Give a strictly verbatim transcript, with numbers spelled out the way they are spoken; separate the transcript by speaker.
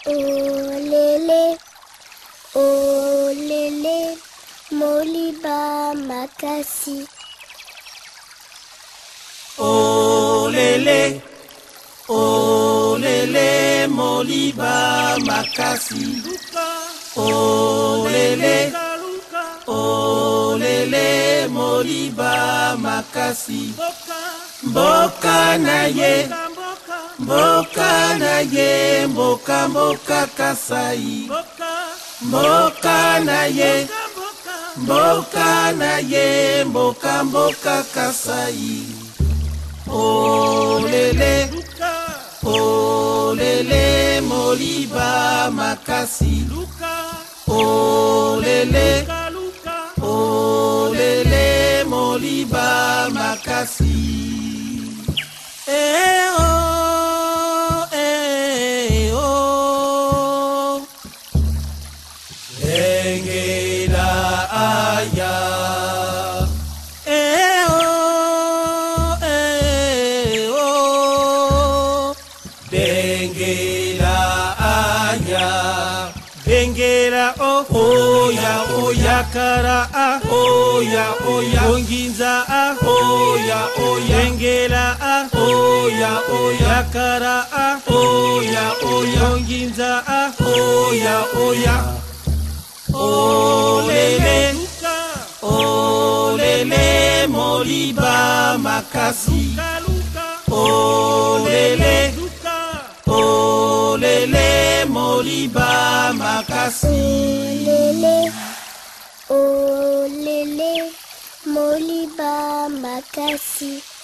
Speaker 1: Oh lélé, oh lélé, Moliba Makasi.
Speaker 2: Oh lélé, oh lélé, Moliba Makasi. Oh lélé, oh lélé, Moliba Makasi. Mboka na ye, mboka na ye, mboka mboka Kasai. Mboka na ye, mboka na ye, mboka mboka Kasai. Oh lélé, oh lélé, Moliba Makasi. Oh lélé, oh lélé, Moliba Makasi. Eh oh, eh oh, Dengela aya. Eh oh, eh oh, Dengela aya. Dengela oh, oya oya kara ah, oya oya onginza ah, oya oya Dengela ah, oya oya kara ah, oya oya onginza ah, oya oya. Oh lélé, oh lélé, Moliba Makasi. Oh lélé, oh lélé, Moliba Makasi.
Speaker 1: Lélé, oh lélé, Moliba Makasi.